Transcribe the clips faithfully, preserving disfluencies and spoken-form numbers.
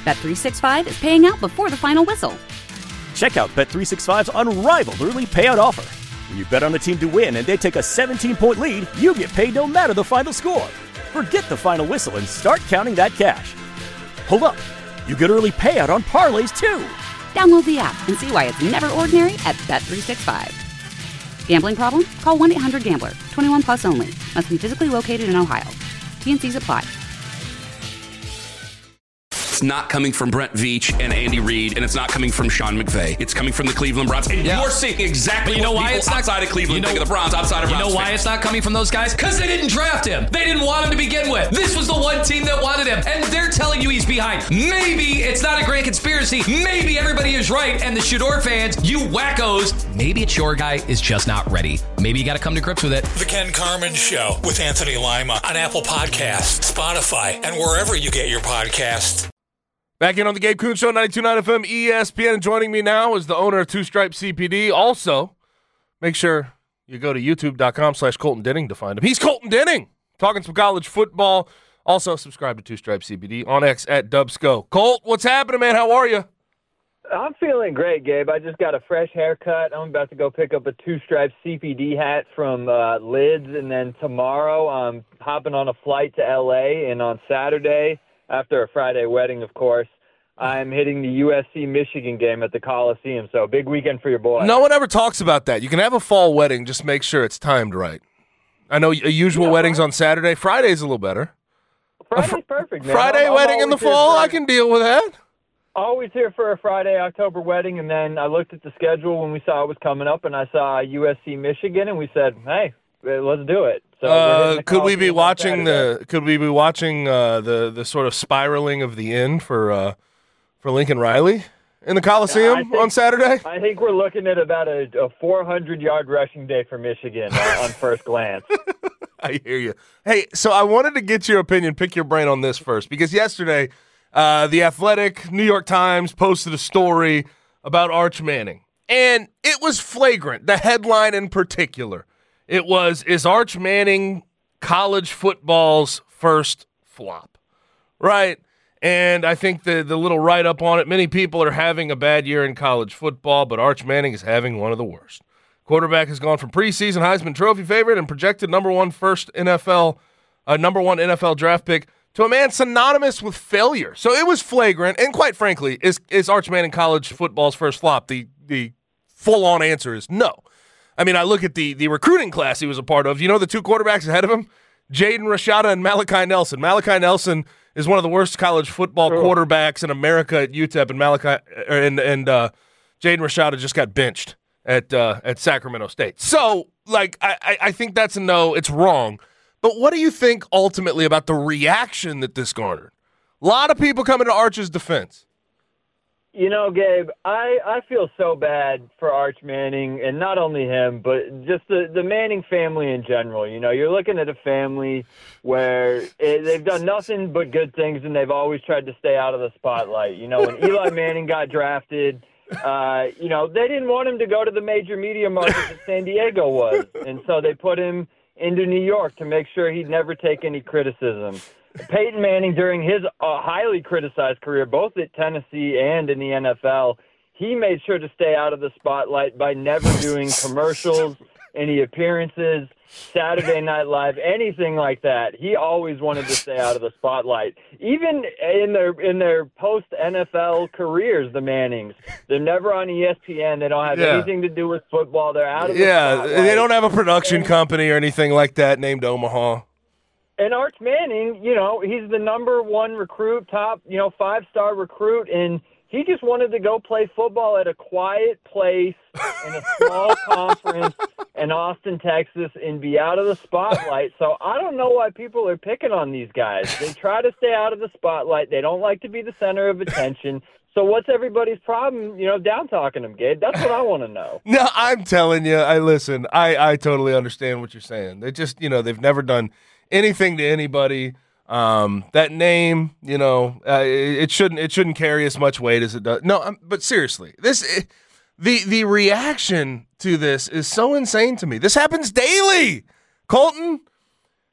Bet three sixty-five is paying out before the final whistle. Check out Bet three sixty-five's unrivaled early payout offer. When you bet on a team to win and they take a seventeen-point lead, you get paid no matter the final score. Forget the final whistle and start counting that cash. Hold up. You get early payout on parlays, too. Download the app and see why it's never ordinary at Bet three sixty-five. Gambling problem? Call one eight hundred gambler. twenty-one plus only. Must be physically located in Ohio. T and Cs apply. It's not coming from Brent Veach and Andy Reid, and it's not coming from Sean McVay. It's coming from the Cleveland Browns. And yeah. you're seeing exactly but you know what why people it's not, outside of Cleveland you know, think of the Browns, outside of You Browns know why fans. it's not coming from those guys? Because they didn't draft him. They didn't want him to begin with. This was the one team that wanted him, and they're telling you he's behind. Maybe it's not a grand conspiracy. Maybe everybody is right, and the Shador fans, you wackos, maybe it's your guy is just not ready. Maybe you got to come to grips with it. The Ken Carman Show with Anthony Lima on Apple Podcasts, Spotify, and wherever you get your podcasts. Back in on the Gabe Kuhn Show, ninety-two point nine F M E S P N. Joining me now is the owner of Two Stripe C P D. Also, make sure you go to youtube.com slash Colton Denning to find him. He's Colton Denning, talking some college football. Also, subscribe to Two Stripe C P D on X at Dubsco. Colt, what's happening, man? How are you? I'm feeling great, Gabe. I just got a fresh haircut. I'm about to go pick up a two-stripe C P D hat from uh, Lids, and then tomorrow I'm hopping on a flight to L A, and on Saturday, after a Friday wedding, of course, I'm hitting the U S C Michigan game at the Coliseum. So big weekend for your boy. No one ever talks about that. You can have a fall wedding, just make sure it's timed right. I know a usual yeah, wedding's on Saturday. Friday's a little better. Friday's fr- perfect, man. Friday I'm, wedding I'm in the fall, I can deal with that. Always here for a Friday, October wedding, and then I looked at the schedule when we saw it was coming up, and I saw U S C Michigan, and we said, hey, let's do it. So uh, could we be watching the? Could we be watching uh, the the sort of spiraling of the end for uh, for Lincoln Riley in the Coliseum think, on Saturday? I think we're looking at about a, a four hundred yard rushing day for Michigan uh, on first glance. I hear you. Hey, so I wanted to get your opinion, pick your brain on this first, because yesterday uh, the Athletic, New York Times posted a story about Arch Manning, and it was flagrant. The headline in particular. It was, is Arch Manning college football's first flop? Right? And I think the, the little write-up on it, many people are having a bad year in college football, but Arch Manning is having one of the worst. Quarterback has gone from preseason Heisman Trophy favorite and projected number one first N F L, uh, number one N F L draft pick to a man synonymous with failure. So it was flagrant, and quite frankly, is, is Arch Manning college football's first flop? The, the full-on answer is no. I mean, I look at the the recruiting class he was a part of. You know the two quarterbacks ahead of him? Jaden Rashada and Malachi Nelson. Malachi Nelson is one of the worst college football oh. quarterbacks in America at U T E P, and Malachi and and uh, Jaden Rashada just got benched at uh, at Sacramento State. So, like, I, I think that's a no. It's wrong. But what do you think ultimately about the reaction that this garnered? A lot of people coming to Arch's defense. You know, Gabe, I, I feel so bad for Arch Manning, and not only him, but just the, the Manning family in general. You know, you're looking at a family where it, they've done nothing but good things, and they've always tried to stay out of the spotlight. You know, when Eli Manning got drafted, uh, you know, they didn't want him to go to the major media market that San Diego was, and so they put him into New York to make sure he'd never take any criticism. Peyton Manning, during his uh, highly criticized career, both at Tennessee and in the N F L, he made sure to stay out of the spotlight by never doing commercials, any appearances, Saturday Night Live, anything like that. He always wanted to stay out of the spotlight. Even in their in their post-N F L careers, the Mannings, they're never on E S P N. They don't have yeah. anything to do with football. They're out of the yeah, spotlight. Yeah, they don't have a production and, company or anything like that named Omaha. And Arch Manning, you know, he's the number one recruit, top, you know, five-star recruit, and he just wanted to go play football at a quiet place in a small conference in Austin, Texas, and be out of the spotlight. So I don't know why people are picking on these guys. They try to stay out of the spotlight. They don't like to be the center of attention. So what's everybody's problem, you know, down-talking them, Gabe? That's what I want to know. No, I'm telling you, I listen, I, I totally understand what you're saying. They just, you know, they've never done anything to anybody. Um, that name, you know, uh, it, it shouldn't it shouldn't carry as much weight as it does. No, um, but seriously, this it, the the reaction to this is so insane to me. This happens daily, Colton.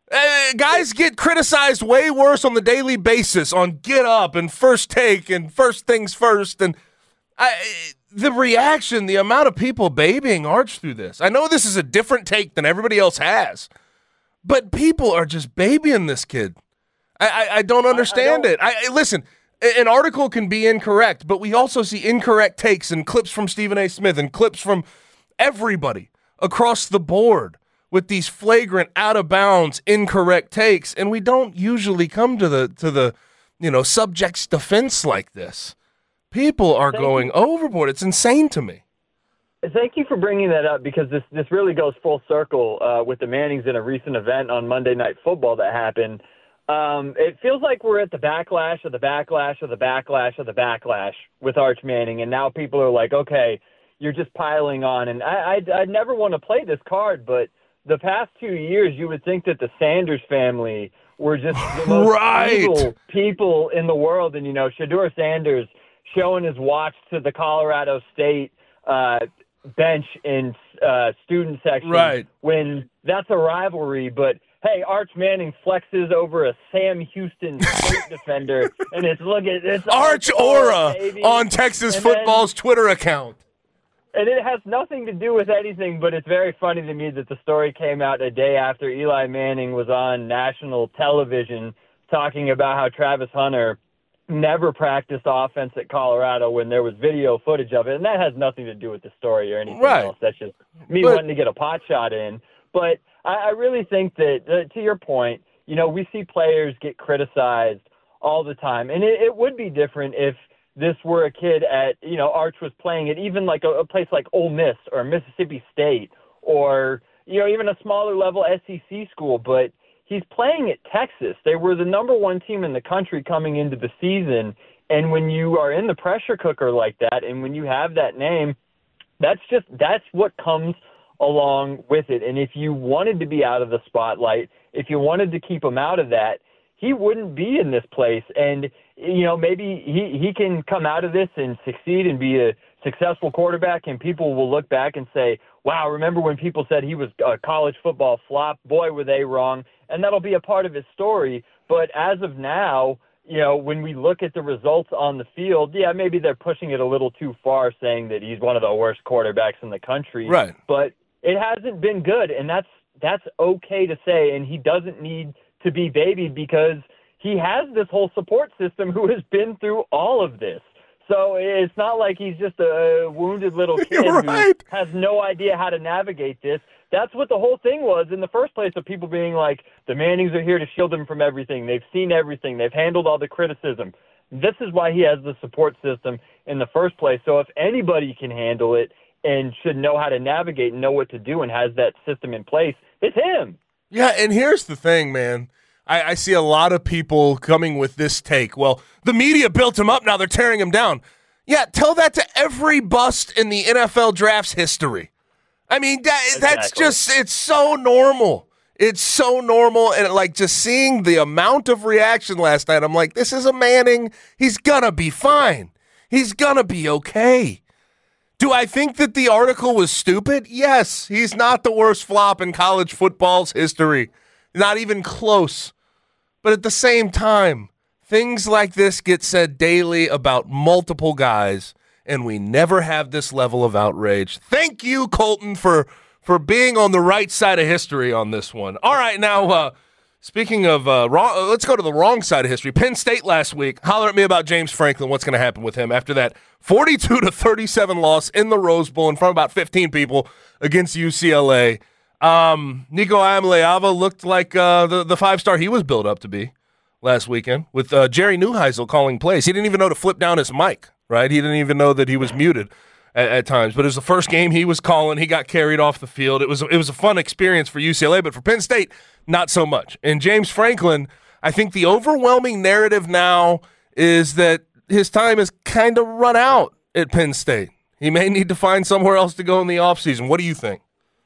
Uh, guys get criticized way worse on the daily basis on Get Up and First Take and First Things First. And I, the reaction, the amount of people babying Arch through this. I know this is a different take than everybody else has, but people are just babying this kid. I, I, I don't understand I, I don't. it. I, I Listen, an article can be incorrect, but we also see incorrect takes and clips from Stephen A. Smith and clips from everybody across the board with these flagrant, out of bounds, incorrect takes, and we don't usually come to the to the you know subject's defense like this. People are Thank going you. overboard. It's insane to me. Thank you for bringing that up because this this really goes full circle uh, with the Mannings in a recent event on Monday Night Football that happened. Um, it feels like we're at the backlash of the backlash of the backlash of the backlash with Arch Manning, and now people are like, okay, you're just piling on. And I I, I never want to play this card, but the past two years, you would think that the Sanders family were just the most right. evil people in the world. And, you know, Shedeur Sanders showing his watch to the Colorado State uh, bench in uh, student section right. when that's a rivalry. But, hey, Arch Manning flexes over a Sam Houston State defender, and it's, look at it's Arch Aura on Texas and football's then, Twitter account. And it has nothing to do with anything, but it's very funny to me that the story came out a day after Eli Manning was on national television talking about how Travis Hunter never practiced offense at Colorado when there was video footage of it. And that has nothing to do with the story or anything right. else. That's just me but, wanting to get a pot shot in. But I, I really think that, uh, to your point, you know, we see players get criticized all the time. And it, it would be different if this were a kid at, you know, Arch was playing at even like a, a place like Ole Miss or Mississippi State or, you know, even a smaller level S E C school. But he's playing at Texas. They were the number one team in the country coming into the season. And when you are in the pressure cooker like that and when you have that name, that's just that's what comes along with it. And if you wanted to be out of the spotlight, if you wanted to keep him out of that, he wouldn't be in this place. And, you know, maybe he, he can come out of this and succeed and be a successful quarterback, and people will look back and say, wow, remember when people said he was a college football flop? Boy, were they wrong. And that'll be a part of his story. But as of now, you know, when we look at the results on the field, yeah, maybe they're pushing it a little too far saying that he's one of the worst quarterbacks in the country. Right. But it hasn't been good, and that's that's okay to say, and he doesn't need to be babied because he has this whole support system who has been through all of this. So it's not like he's just a wounded little kid right. who has no idea how to navigate this. That's what the whole thing was in the first place, of people being like, the Mannings are here to shield him from everything. They've seen everything. They've handled all the criticism. This is why he has the support system in the first place. So if anybody can handle it and should know how to navigate and know what to do and has that system in place, it's him. Yeah, and here's the thing, man. I, I see a lot of people coming with this take. Well, the media built him up, now they're tearing him down. Yeah, tell that to every bust in the N F L draft's history. I mean, that, exactly. that's just, it's so normal. It's so normal, and like just seeing the amount of reaction last night, I'm like, this is a Manning. He's gonna be fine. He's gonna be okay. Do I think that the article was stupid? Yes, he's not the worst flop in college football's history. Not even close. But at the same time, things like this get said daily about multiple guys, and we never have this level of outrage. Thank you, Colton, for for being on the right side of history on this one. All right, now, uh, speaking of uh, wrong, let's go to the wrong side of history. Penn State last week. Holler at me about James Franklin. What's going to happen with him after that forty-two to thirty-seven loss in the Rose Bowl in front of about fifteen people against U C L A. Um, Nico Iamaleava looked like uh, the, the five-star he was built up to be last weekend with uh, Jerry Neuheisel calling plays. He didn't even know to flip down his mic, right? He didn't even know that he was muted at, at times. But it was the first game he was calling. He got carried off the field. It was, it was a fun experience for U C L A, but for Penn State, not so much. And James Franklin, I think the overwhelming narrative now is that his time has kind of run out at Penn State. He may need to find somewhere else to go in the offseason. What do you think?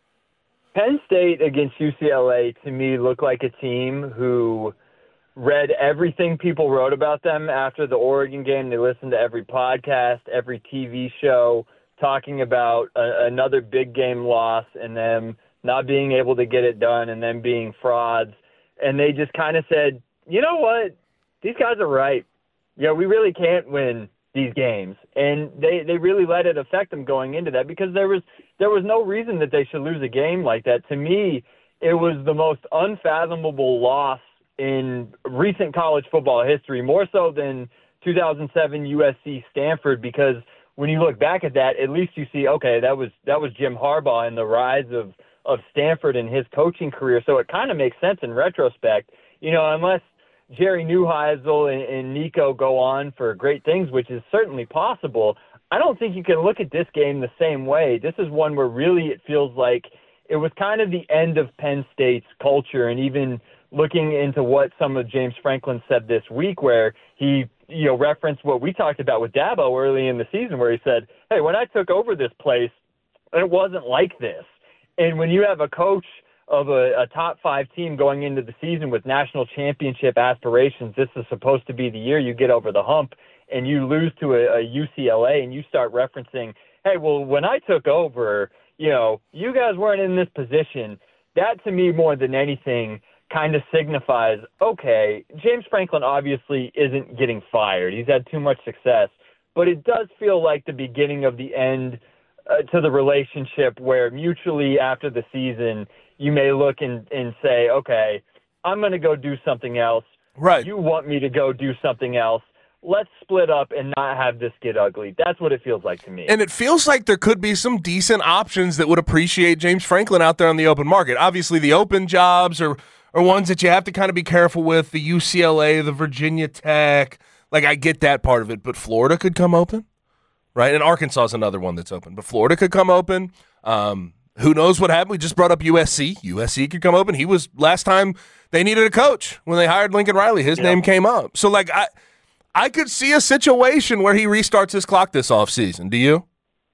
Penn State against U C L A, to me, looked like a team who read everything people wrote about them after the Oregon game. They listened to every podcast, every T V show, talking about a, another big game loss and them not being able to get it done and them being frauds. and they just kind of said, you know what, these guys are right. Yeah, we really can't win these games, and they, they really let it affect them going into that because there was there was no reason that they should lose a game like that. To me, it was the most unfathomable loss in recent college football history, more so than two thousand seven U S C Stanford, because when you look back at that, at least you see, okay, that was that was Jim Harbaugh and the rise of, of Stanford and his coaching career. So it kind of makes sense in retrospect, you know, unless Jerry Neuheisel and, and Nico go on for great things, which is certainly possible. I don't think you can look at this game the same way. This is one where really it feels like it was kind of the end of Penn State's culture, and even looking into what some of James Franklin said this week, where he, you know, referenced what we talked about with Dabo early in the season, where he said, hey, when I took over this place, it wasn't like this. And when you have a coach of a, a top five team going into the season with national championship aspirations, this is supposed to be the year you get over the hump, and you lose to a, a U C L A, and you start referencing, hey, well, when I took over, you know, you guys weren't in this position. That, to me, more than anything, kind of signifies, okay, James Franklin obviously isn't getting fired. He's had too much success. But it does feel like the beginning of the end uh, to the relationship, where mutually after the season you may look and, and say, okay, I'm going to go do something else. Right. You want me to go do something else. Let's split up and not have this get ugly. That's what it feels like to me. And it feels like there could be some decent options that would appreciate James Franklin out there on the open market. Obviously, the open jobs are, are ones that you have to kind of be careful with. The U C L A, the Virginia Tech. Like, I get that part of it. But Florida could come open, right? And Arkansas is another one that's open. But Florida could come open. Um, who knows what happened? We just brought up U S C. U S C could come open. He was, last time they needed a coach when they hired Lincoln Riley. His yeah. name came up. So, like, I... I could see a situation where he restarts his clock this offseason. Do you?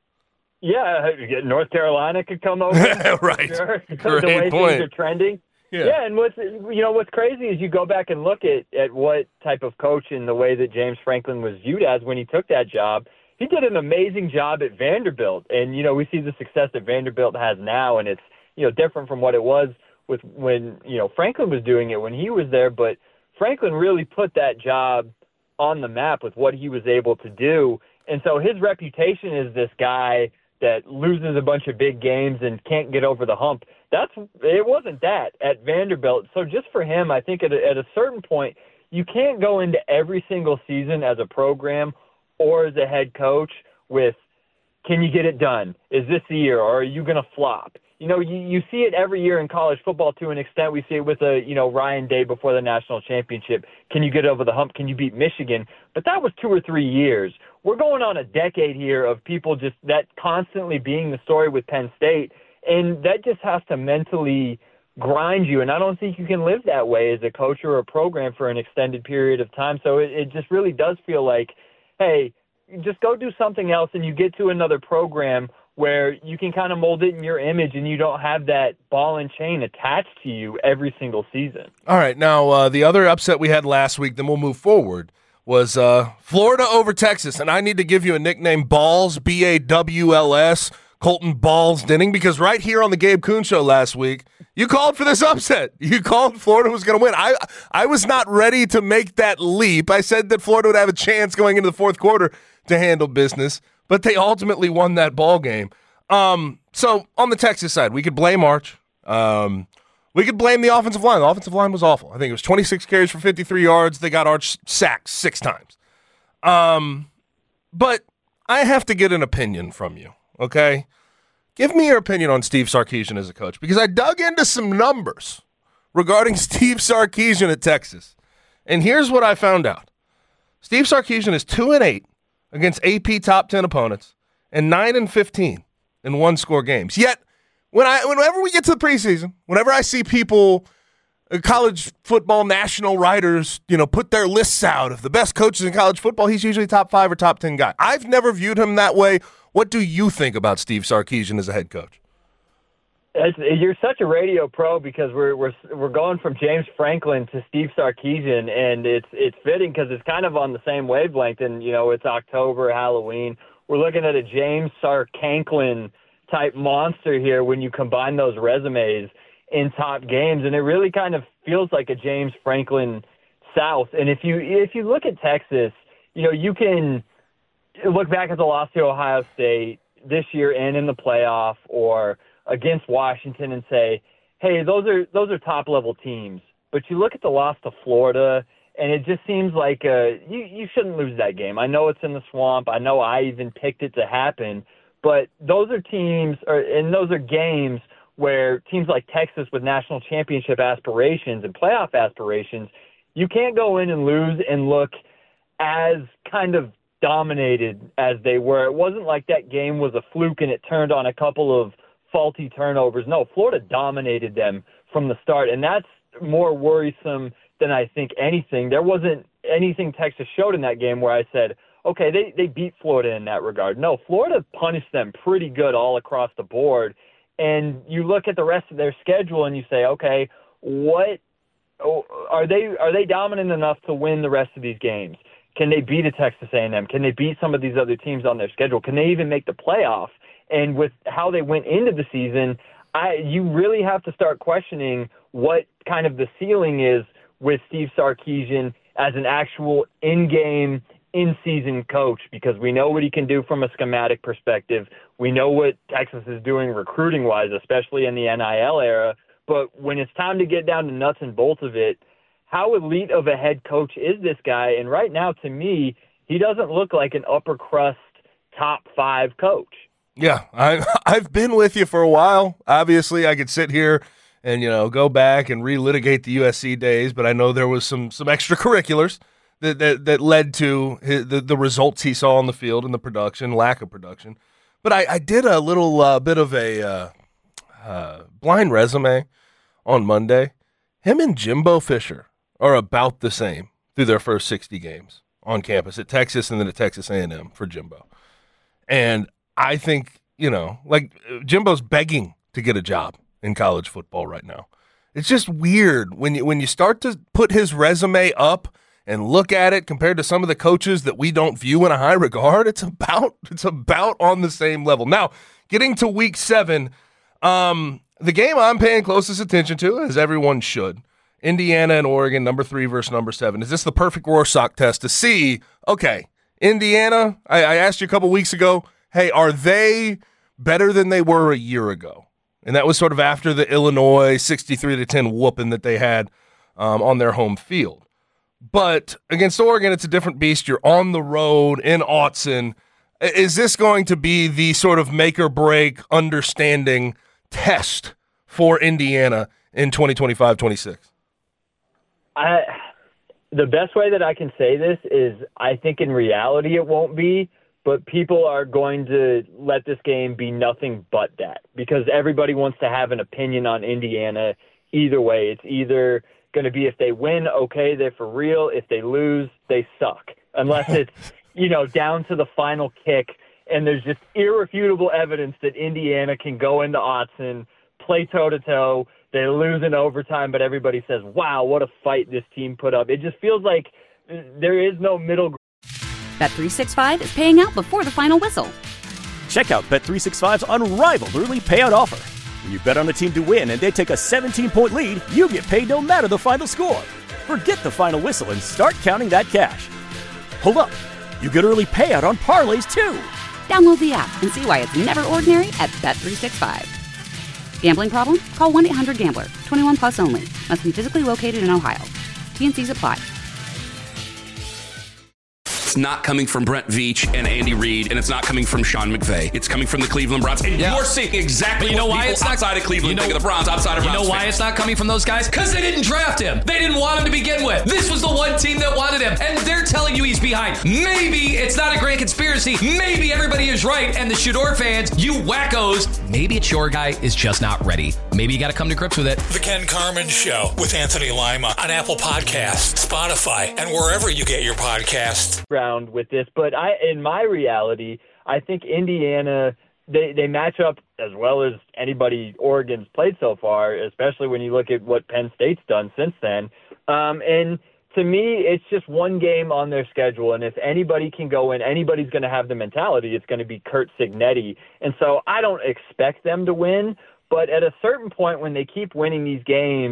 Yeah, North Carolina could come over. Right. Sure. Great the way point. things are trending. Yeah. yeah, and what's you know what's crazy is you go back and look at, at what type of coach and the way that James Franklin was viewed as when he took that job. He did an amazing job at Vanderbilt, and you know we see the success that Vanderbilt has now, and it's you know different from what it was with when you know Franklin was doing it when he was there. But Franklin really put that job on the map with what he was able to do. And so his reputation is this guy that loses a bunch of big games and can't get over the hump. That's it wasn't that at Vanderbilt. So just for him, I think at a, at a certain point, you can't go into every single season as a program or as a head coach with, can you get it done? Is this the year, or are you going to flop? You know, you, you see it every year in college football to an extent. We see it with, a, you know, Ryan Day before the national championship. Can you get over the hump? Can you beat Michigan? But that was two or three years. We're going on a decade here of people just that constantly being the story with Penn State, and that just has to mentally grind you. And I don't think you can live that way as a coach or a program for an extended period of time. So it, it just really does feel like, hey, just go do something else, and you get to another program where you can kind of mold it in your image and you don't have that ball and chain attached to you every single season. All right. Now, uh, the other upset we had last week, then we'll move forward, was uh, Florida over Texas. And I need to give you a nickname, Balls, B A W L S, Colton Balls Denning, because right here on the Gabe Kuhn Show last week, you called for this upset. You called Florida was going to win. I I was not ready to make that leap. I said that Florida would have a chance going into the fourth quarter to handle business, but they ultimately won that ball game. Um, so on the Texas side, we could blame Arch. Um, we could blame the offensive line. The offensive line was awful. I think it was twenty-six carries for fifty-three yards. They got Arch sacked six times. Um, but I have to get an opinion from you, okay? Give me your opinion on Steve Sarkisian as a coach, because I dug into some numbers regarding Steve Sarkisian at Texas, and here's what I found out. Steve Sarkisian is two and eight against A P top ten opponents and nine and fifteen in one-score games. Yet, when I, whenever we get to the preseason, whenever I see people, uh, college football national writers, you know, put their lists out of the best coaches in college football, he's usually top five or top ten guy. I've never viewed him that way. What do you think about Steve Sarkisian as a head coach? It's, you're such a radio pro, because we're we're we're going from James Franklin to Steve Sarkisian, and it's it's fitting because it's kind of on the same wavelength. And you know, it's October, Halloween. We're looking at a James Sarkanklin type monster here when you combine those resumes in top games, and it really kind of feels like a James Franklin South. And if you if you look at Texas, you know, you can look back at the loss to Ohio State this year and in the playoff, or against Washington, and say, hey, those are those are top-level teams. But you look at the loss to Florida, and it just seems like uh, you, you shouldn't lose that game. I know it's in the swamp. I know I even picked it to happen. But those are teams, or, and those are games where teams like Texas with national championship aspirations and playoff aspirations, you can't go in and lose and look as kind of dominated as they were. It wasn't like that game was a fluke and it turned on a couple of faulty turnovers. No, Florida dominated them from the start, and that's more worrisome than I think anything. There wasn't anything Texas showed in that game where I said, okay, they, they beat Florida in that regard. No, Florida punished them pretty good all across the board. And you look at the rest of their schedule and you say, okay, what are they are they dominant enough to win the rest of these games? Can they beat a Texas A and M? Can they beat some of these other teams on their schedule? Can they even make the playoff? And with how they went into the season, I you really have to start questioning what kind of the ceiling is with Steve Sarkisian as an actual in-game, in-season coach, because we know what he can do from a schematic perspective. We know what Texas is doing recruiting-wise, especially in the N I L era. But when it's time to get down to nuts and bolts of it, how elite of a head coach is this guy? And right now, to me, he doesn't look like an upper-crust top five coach. Yeah, I, I've been with you for a while. Obviously, I could sit here and, you know, go back and relitigate the U S C days, but I know there was some some extracurriculars that that, that led to his, the, the results he saw on the field and the production, lack of production. But I, I did a little uh, bit of a uh, uh, blind resume on Monday. Him and Jimbo Fisher are about the same through their first sixty games on campus at Texas and then at Texas A and M for Jimbo. And I think, you know, like Jimbo's begging to get a job in college football right now. It's just weird when you when you start to put his resume up and look at it compared to some of the coaches that we don't view in a high regard. It's about it's about on the same level. Now, getting to week seven, um, the game I'm paying closest attention to, as everyone should, Indiana and Oregon, number three versus number seven. Is this the perfect Rorschach test to see, okay, Indiana, I, I asked you a couple weeks ago, hey, are they better than they were a year ago? And that was sort of after the Illinois sixty-three to ten whooping that they had um, on their home field. But against Oregon, it's a different beast. You're on the road in Autzen. Is this going to be the sort of make-or-break understanding test for Indiana in twenty twenty-five twenty-six? I, the best way that I can say this is I think in reality it won't be, but people are going to let this game be nothing but that, because everybody wants to have an opinion on Indiana either way. It's either going to be if they win, okay, they're for real. If they lose, they suck. Unless it's, you know, down to the final kick and there's just irrefutable evidence that Indiana can go into Autzen, play toe-to-toe, they lose in overtime, but everybody says, wow, what a fight this team put up. It just feels like there is no middle ground. Bet three sixty-five is paying out before the final whistle. Check out Bet three sixty-five's unrivaled early payout offer. When you bet on a team to win and they take a seventeen-point lead, you get paid no matter the final score. Forget the final whistle and start counting that cash. Hold up. You get early payout on parlays, too. Download the app and see why it's never ordinary at Bet three sixty-five. Gambling problem? Call one eight hundred gambler. twenty-one plus only. Must be physically located in Ohio. T N Cs apply. It's not coming from Brent Veach and Andy Reid, and it's not coming from Sean McVay. It's coming from the Cleveland Browns. And yeah. You're seeing exactly but you know what why people it's not, outside of Cleveland you know, think of the Browns, outside of You Browns know why fans. it's not coming from those guys? Because they didn't draft him. They didn't want him to begin with. This was the one team that wanted him, and they're telling you he's behind. Maybe it's not a grand conspiracy. Maybe everybody is right, and the Shador fans, you wackos, maybe it's your guy is just not ready. Maybe you got to come to grips with it. The Ken Carman Show with Anthony Lima on Apple Podcasts, Spotify, and wherever you get your podcasts. Round with this, but I, in my reality, I think Indiana, they, they match up as well as anybody Oregon's played so far, especially when you look at what Penn State's done since then. Um, and to me, it's just one game on their schedule, and if anybody can go in, anybody's going to have the mentality, it's going to be Curt Cignetti. And so I don't expect them to win, but at a certain point when they keep winning these games,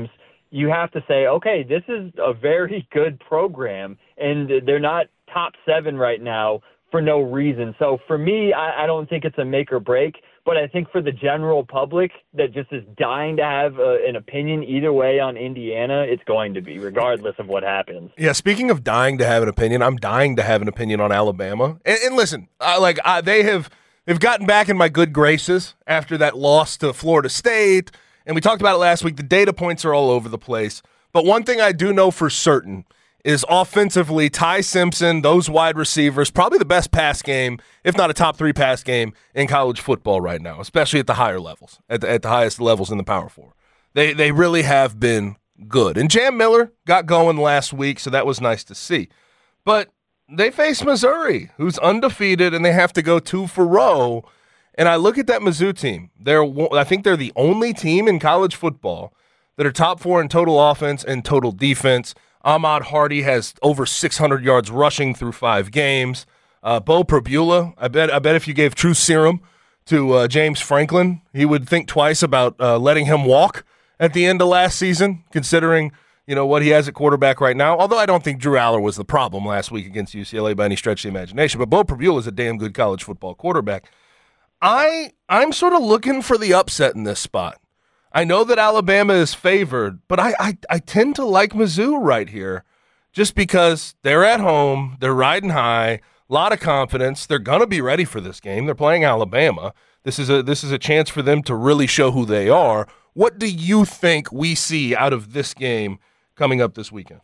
you have to say, okay, this is a very good program, and they're not top seven right now for no reason. So for me, I, I don't think it's a make or break, but I think for the general public that just is dying to have a, an opinion either way on Indiana, it's going to be, regardless of what happens. Yeah, speaking of dying to have an opinion, I'm dying to have an opinion on Alabama. And, and listen, I, like I, they have they've gotten back in my good graces after that loss to Florida State, and we talked about it last week. The data points are all over the place. But one thing I do know for certain is offensively, Ty Simpson, those wide receivers, probably the best pass game, if not a top three pass game in college football right now, especially at the higher levels, at the, at the highest levels in the Power Four. They they really have been good. And Jam Miller got going last week, so that was nice to see. But they face Missouri, who's undefeated, and they have to go two for row. And I look at that Mizzou team. They're I think they're the only team in college football that are top four in total offense and total defense. Ahmad Hardy has over six hundred yards rushing through five games. Uh, Bo Prabula, I bet I bet if you gave True Serum to uh, James Franklin, he would think twice about uh, letting him walk at the end of last season, considering you know what he has at quarterback right now. Although I don't think Drew Aller was the problem last week against U C L A by any stretch of the imagination. But Bo Prabula is a damn good college football quarterback. I I'm sort of looking for the upset in this spot. I know that Alabama is favored, but I, I, I tend to like Mizzou right here just because they're at home, they're riding high, a lot of confidence. They're going to be ready for this game. They're playing Alabama. This is a this is a chance for them to really show who they are. What do you think we see out of this game coming up this weekend?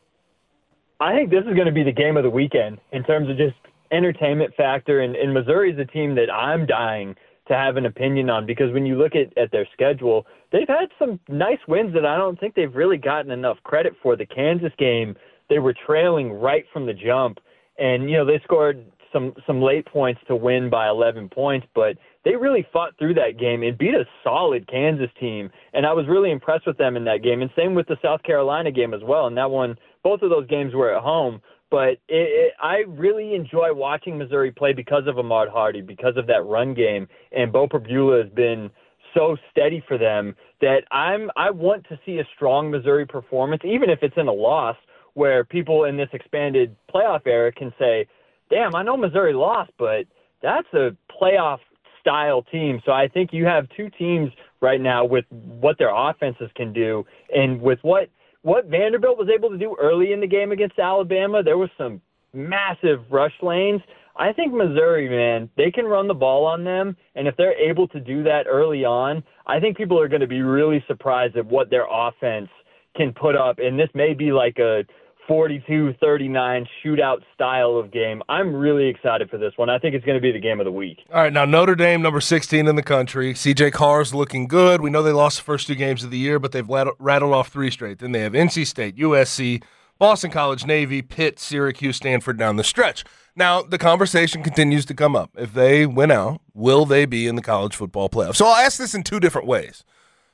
I think this is going to be the game of the weekend in terms of just entertainment factor, and, and Missouri is a team that I'm dying to have an opinion on because when you look at, at their schedule, they've had some nice wins that I don't think they've really gotten enough credit for. The Kansas game, they were trailing right from the jump, and, you know, they scored some, some late points to win by eleven points, but they really fought through that game and beat a solid Kansas team, and I was really impressed with them in that game, and same with the South Carolina game as well, and that one, both of those games were at home. But it, it, I really enjoy watching Missouri play because of Ahmad Hardy, because of that run game. And Bo Prabula has been so steady for them that I'm I want to see a strong Missouri performance, even if it's in a loss, where people in this expanded playoff era can say, damn, I know Missouri lost, but that's a playoff-style team. So I think you have two teams right now with what their offenses can do and with what – What Vanderbilt was able to do early in the game against Alabama, there was some massive rush lanes. I think Missouri, man, they can run the ball on them, and if they're able to do that early on, I think people are going to be really surprised at what their offense can put up, and this may be like a forty-two thirty-nine shootout style of game. I'm really excited for this one. I think it's going to be the game of the week. All right, now Notre Dame, number sixteen in the country. C J Carr's looking good. We know they lost the first two games of the year, but they've rattled off three straight. Then they have N C State, U S C, Boston College, Navy, Pitt, Syracuse, Stanford down the stretch. Now, the conversation continues to come up. If they win out, will they be in the college football playoff? So I'll ask this in two different ways.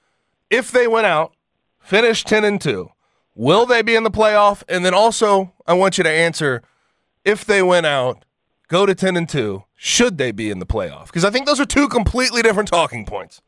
If they win out, finish ten and two, will they be in the playoff? And then also, I want you to answer, if they win out, go to ten and two, should they be in the playoff? Because I think those are two completely different talking points.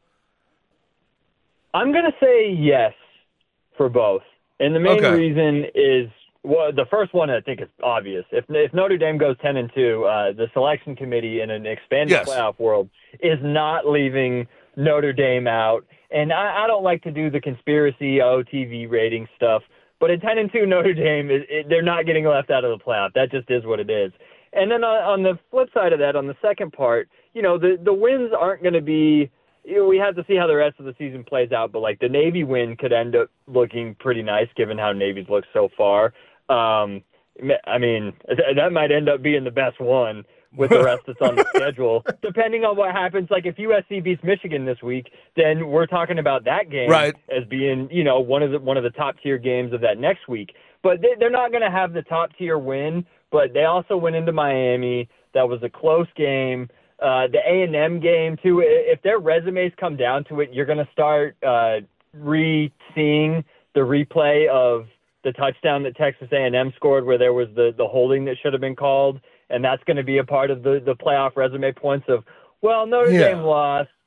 I'm going to say yes for both. And the main Okay. reason is, well, the first one I think is obvious. If if Notre Dame goes ten and two, uh, the selection committee in an expanded Yes. playoff world is not leaving Notre Dame out. And I, I don't like to do the conspiracy O T V rating stuff, but at ten and two, Notre Dame, is, it, they're not getting left out of the playoff. That just is what it is. And then on, on the flip side of that, on the second part, you know, the, the wins aren't going to be, you know, we have to see how the rest of the season plays out, but like the Navy win could end up looking pretty nice given how Navy's looked so far. Um, I mean, that might end up being the best one with the rest that's on the schedule, depending on what happens. Like if U S C beats Michigan this week, then we're talking about that game Right. as being, you know, one of the one of the top tier games of that next week. But they, they're not going to have the top tier win. But they also went into Miami. That was a close game. Uh, the A and M game too. If their resumes come down to it, you're going to start uh, re-seeing the replay of the touchdown that Texas A and M scored, where there was the the holding that should have been called. And that's going to be a part of the, the playoff resume points of, well, Notre Yeah. Dame lost,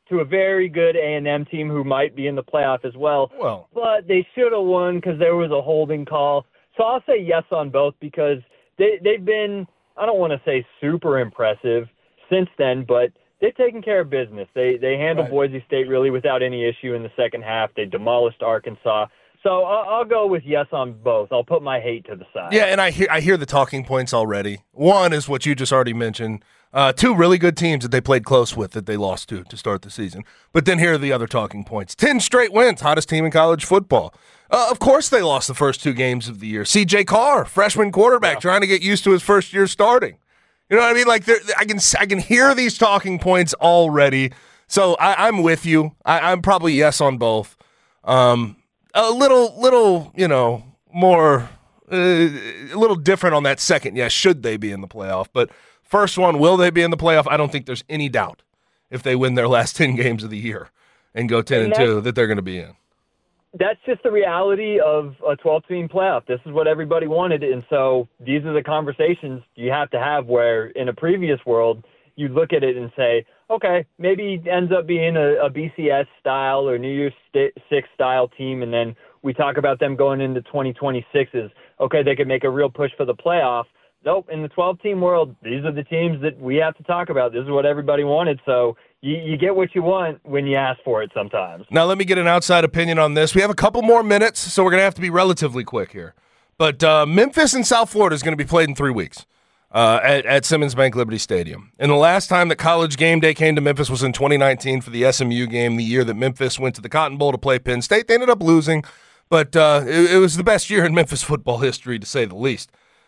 to a very good A and M team who might be in the playoff as well. Well, but they should have won because there was a holding call. So I'll say yes on both because they, they've been, I don't want to say super impressive since then, but they've taken care of business. They they handled Right. Boise State really without any issue in the second half. They demolished Arkansas. So I'll, I'll go with yes on both. I'll put my hate to the side. yeah, and I hear I hear the talking points already. One is what you just already mentioned. Uh, two really good teams that they played close with that they lost to to start the season. But then here are the other talking points. Ten straight wins, hottest team in college football. Uh, of course they lost the first two games of the year. C J Carr, freshman quarterback, yeah. trying to get used to his first year starting. You know what I mean? Like I can I can hear these talking points already. So I, I'm with you. I, I'm probably yes on both. Um, a little little you know more uh, a little different on that second. Yes, should they be in the playoff? But first one, will they be in the playoff? I don't think there's any doubt if they win their last ten games of the year and go ten and, and two that they're going to be in. That's just the reality of a twelve-team playoff. This is what everybody wanted, and so these are the conversations you have to have where in a previous world, you look at it and say, okay, maybe it ends up being a, a B C S style or New Year's Six style team, and then we talk about them going into twenty twenty-six as, okay, they could make a real push for the playoff. Nope, in the twelve-team world, these are the teams that we have to talk about. This is what everybody wanted, so you, you get what you want when you ask for it sometimes. Now, let me get an outside opinion on this. We have a couple more minutes, so we're going to have to be relatively quick here. But uh, Memphis and South Florida is going to be played in three weeks uh, at, at Simmons Bank Liberty Stadium. And the last time that College Game Day came to Memphis was in twenty nineteen for the S M U game, the year that Memphis went to the Cotton Bowl to play Penn State. They ended up losing, but uh, it, it was the best year in Memphis football history, to say the least.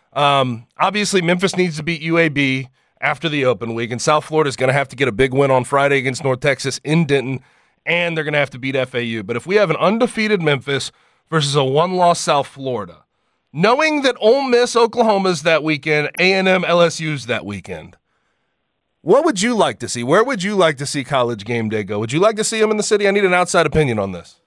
Um, obviously, Memphis needs to beat U A B after the open week, and South Florida is going to have to get a big win on Friday against North Texas in Denton, and they're going to have to beat F A U. But if we have an undefeated Memphis versus a one-loss South Florida, knowing that Ole Miss, Oklahoma's that weekend, A and M, L S U's that weekend, what would you like to see? Where would you like to see College Game Day go? Would you like to see them in the city? I need an outside opinion on this.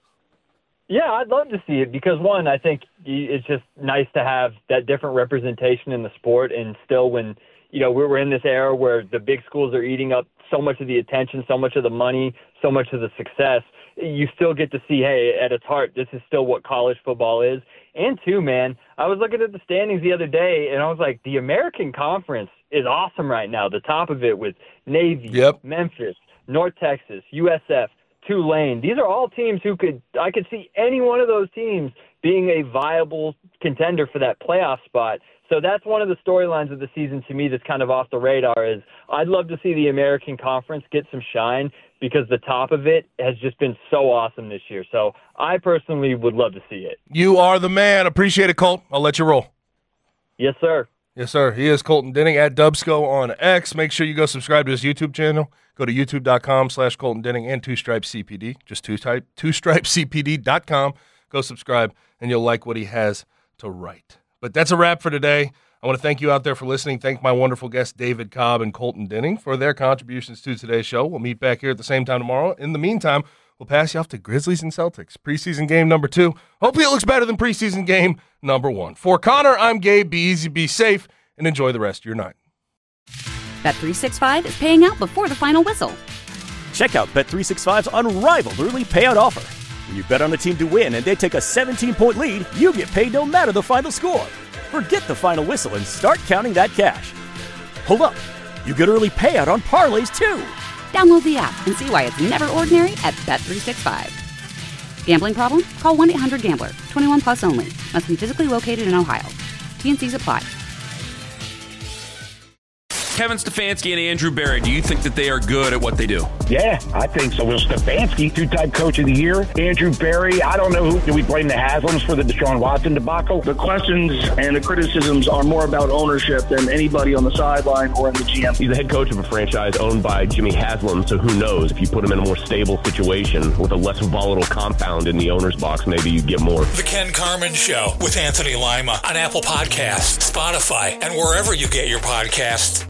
Yeah, I'd love to see it because, one, I think it's just nice to have that different representation in the sport. And still when, you know, we're in this era where the big schools are eating up so much of the attention, so much of the money, so much of the success, you still get to see, hey, at its heart, this is still what college football is. And, two, man, I was looking at the standings the other day, and I was like, the American Conference is awesome right now. The top of it with Navy, yep. Memphis, North Texas, U S F, Tulane. These are all teams who could – I could see any one of those teams being a viable contender for that playoff spot. So that's one of the storylines of the season to me that's kind of off the radar is I'd love to see the American Conference get some shine because the top of it has just been so awesome this year. So I personally would love to see it. You are the man. Appreciate it, Colt. I'll let you roll. Yes, sir. Yes, sir. He is Colton Denning at Dubsco on X. Make sure you go subscribe to his YouTube channel. Go to youtube.com slash Colton Denning and Two Stripes C P D. Just two type two stripes C P D dot com. Go subscribe, and you'll like what he has to write. But that's a wrap for today. I want to thank you out there for listening. Thank my wonderful guests, David Cobb and Colton Denning, for their contributions to today's show. We'll meet back here at the same time tomorrow. In the meantime, we'll pass you off to Grizzlies and Celtics. Preseason game number two. Hopefully it looks better than preseason game number one. For Connor, I'm Gabe. Be easy, be safe, and enjoy the rest of your night. Bet three sixty-five is paying out before the final whistle. Check out Bet three sixty-five's unrivaled early payout offer. When you bet on a team to win and they take a seventeen-point lead, you get paid no matter the final score. Forget the final whistle and start counting that cash. Hold up. You get early payout on parlays, too. Download the app and see why it's never ordinary at Bet three sixty-five. Gambling problem? Call one eight hundred gambler. twenty-one plus only. Must be physically located in Ohio. T N Cs apply. Kevin Stefanski and Andrew Berry, do you think that they are good at what they do? Yeah, I think so. Well, Stefanski, two-time coach of the year. Andrew Berry, I don't know who. Do we blame the Haslams for the Deshaun Watson debacle? The questions and the criticisms are more about ownership than anybody on the sideline or in the G M. He's the head coach of a franchise owned by Jimmy Haslam, so who knows? If you put him in a more stable situation with a less volatile compound in the owner's box, maybe you'd get more. The Ken Carman Show with Anthony Lima on Apple Podcasts, Spotify, and wherever you get your podcasts.